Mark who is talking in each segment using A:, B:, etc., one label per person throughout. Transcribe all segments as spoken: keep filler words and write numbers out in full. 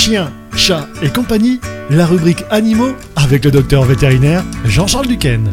A: chiens, chats et compagnie, la rubrique animaux avec le docteur vétérinaire Jean-Charles Duquesne.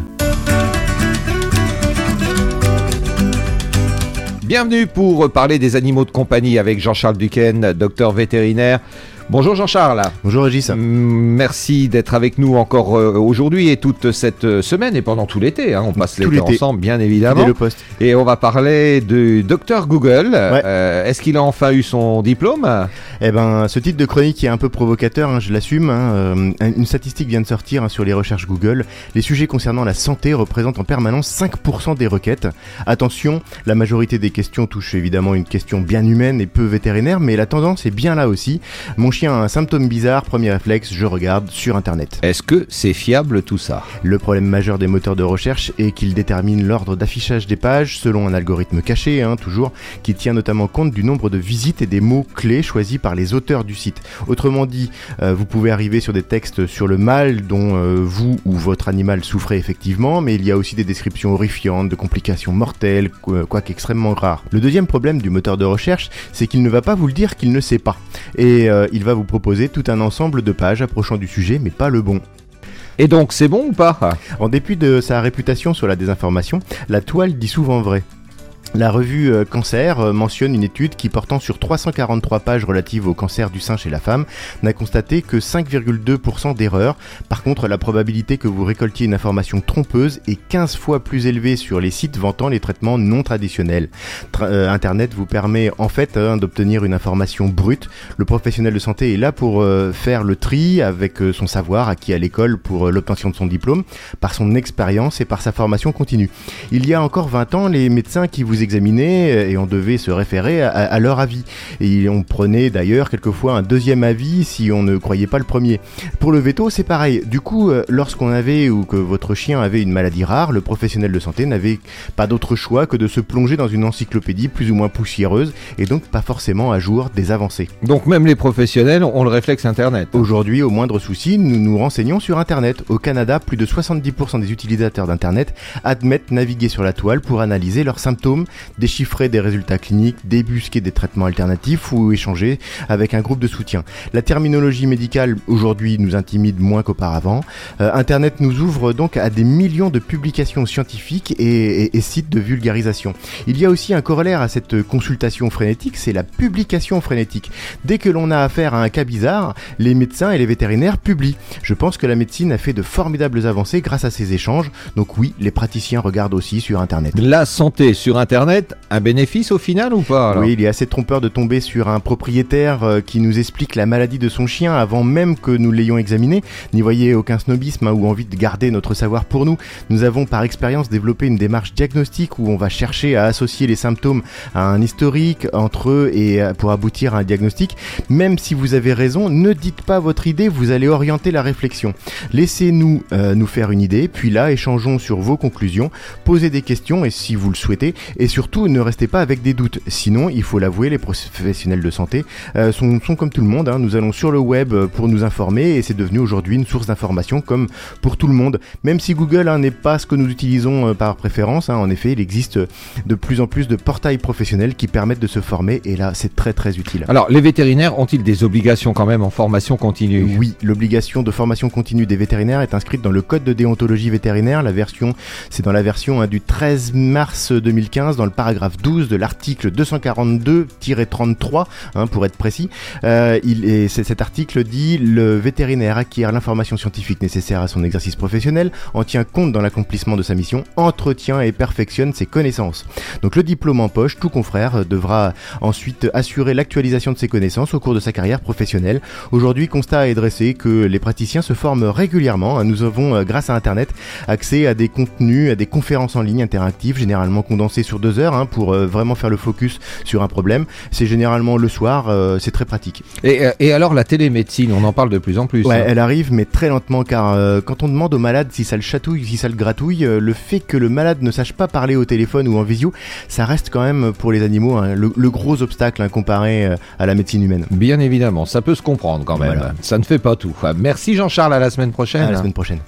B: Bienvenue pour parler des animaux de compagnie avec Jean-Charles Duquesne, docteur vétérinaire. Bonjour Jean-Charles.
C: Bonjour Régis.
B: Merci d'être avec nous encore euh, aujourd'hui et toute cette semaine et pendant tout l'été. Hein. On passe
C: tout
B: l'été
C: l'été
B: ensemble, bien évidemment.
C: Le poste.
B: Et on va parler du docteur Google.
C: Ouais.
B: Euh, est-ce qu'il a enfin eu son diplôme ?
C: Eh ben, ce titre de chronique est un peu provocateur, hein, je l'assume. Hein. Euh, une statistique vient de sortir hein, sur les recherches Google. Les sujets concernant la santé représentent en permanence cinq pour cent des requêtes. Attention, la majorité des questions touchent évidemment une question bien humaine et peu vétérinaire, mais la tendance est bien là aussi. Mon chien a un symptôme bizarre, premier réflexe, je regarde sur internet.
B: Est-ce que c'est fiable tout ça ?
C: Le problème majeur des moteurs de recherche est qu'ils déterminent l'ordre d'affichage des pages selon un algorithme caché, hein, toujours, qui tient notamment compte du nombre de visites et des mots-clés choisis par les auteurs du site. Autrement dit, euh, vous pouvez arriver sur des textes sur le mal dont euh, vous ou votre animal souffrez effectivement, mais il y a aussi des descriptions horrifiantes de complications mortelles, quoique extrêmement rares. Le deuxième problème du moteur de recherche, c'est qu'il ne va pas vous le dire qu'il ne sait pas. Et euh, il va vous proposer tout un ensemble de pages approchant du sujet, mais pas le bon.
B: Et donc, c'est bon ou pas ?
C: En dépit de sa réputation sur la désinformation, la toile dit souvent vrai. La revue euh, Cancer euh, mentionne une étude qui, portant sur trois cent quarante-trois pages relatives au cancer du sein chez la femme, n'a constaté que cinq virgule deux pour cent d'erreurs. Par contre, la probabilité que vous récoltiez une information trompeuse est quinze fois plus élevée sur les sites vantant les traitements non traditionnels. Tra- euh, Internet vous permet en fait hein, d'obtenir une information brute. Le professionnel de santé est là pour euh, faire le tri avec euh, son savoir acquis à l'école pour euh, l'obtention de son diplôme, par son expérience et par sa formation continue. Il y a encore vingt ans, les médecins qui vous examinés et on devait se référer à, à leur avis. Et on prenait d'ailleurs quelquefois un deuxième avis si on ne croyait pas le premier. Pour le veto, c'est pareil. Du coup, lorsqu'on avait ou que votre chien avait une maladie rare, le professionnel de santé n'avait pas d'autre choix que de se plonger dans une encyclopédie plus ou moins poussiéreuse et donc pas forcément à jour des avancées.
B: Donc même les professionnels ont le réflexe Internet.
C: Aujourd'hui, au moindre souci, nous nous renseignons sur Internet. Au Canada, plus de soixante-dix pour cent des utilisateurs d'Internet admettent naviguer sur la toile pour analyser leurs symptômes, déchiffrer des résultats cliniques, débusquer des traitements alternatifs ou échanger avec un groupe de soutien. La terminologie médicale aujourd'hui nous intimide moins qu'auparavant. Euh, Internet nous ouvre donc à des millions de publications scientifiques et, et, et sites de vulgarisation. Il y a aussi un corollaire à cette consultation frénétique, c'est la publication frénétique. Dès que l'on a affaire à un cas bizarre, les médecins et les vétérinaires publient. Je pense que la médecine a fait de formidables avancées grâce à ces échanges. Donc oui, les praticiens regardent aussi sur Internet.
B: La santé sur Internet, un bénéfice au final ou pas alors ?
C: Oui, il est assez trompeur de tomber sur un propriétaire euh, qui nous explique la maladie de son chien avant même que nous l'ayons examiné. N'y voyez aucun snobisme hein, ou envie de garder notre savoir pour nous. Nous avons par expérience développé une démarche diagnostique où on va chercher à associer les symptômes à un historique entre eux et euh, pour aboutir à un diagnostic. Même si vous avez raison, ne dites pas votre idée, vous allez orienter la réflexion. Laissez-nous euh, nous faire une idée, puis là, échangeons sur vos conclusions, posez des questions et si vous le souhaitez, et surtout ne restez pas avec des doutes. Sinon, il faut l'avouer, les professionnels de santé euh, sont, sont comme tout le monde. Hein. Nous allons sur le web pour nous informer et c'est devenu aujourd'hui une source d'information comme pour tout le monde. Même si Google hein, n'est pas ce que nous utilisons euh, par préférence, hein, en effet, il existe de plus en plus de portails professionnels qui permettent de se former et là, c'est très très utile.
B: Alors, les vétérinaires ont-ils des obligations quand même en formation continue ?
C: Oui, l'obligation de formation continue des vétérinaires est inscrite dans le code de déontologie vétérinaire. La version, c'est dans la version hein, du treize mars deux mille quinze, dans le paragraphe douze de l'article deux cent quarante-deux tiret trente-trois, hein, pour être précis. Euh, il est, cet article dit « Le vétérinaire acquiert l'information scientifique nécessaire à son exercice professionnel, en tient compte dans l'accomplissement de sa mission, entretient et perfectionne ses connaissances. » Donc le diplôme en poche, tout confrère devra ensuite assurer l'actualisation de ses connaissances au cours de sa carrière professionnelle. Aujourd'hui, constat est dressé que les praticiens se forment régulièrement. Nous avons, grâce à Internet, accès à des contenus, à des conférences en ligne interactives, généralement condensées sur deux heures, hein, pour euh, vraiment faire le focus sur un problème. C'est généralement le soir, euh, c'est très pratique.
B: Et, et alors la télémédecine, on en parle de plus en plus.
C: Ouais,
B: hein.
C: Elle arrive, mais très lentement, car euh, quand on demande au malade si ça le chatouille, si ça le gratouille, euh, le fait que le malade ne sache pas parler au téléphone ou en visio, ça reste quand même pour les animaux hein, le, le gros obstacle hein, comparé euh, à la médecine humaine.
B: Bien évidemment, ça peut se comprendre quand même.
C: Voilà.
B: Ça ne fait pas tout. Merci Jean-Charles, à la semaine prochaine.
C: À la semaine prochaine.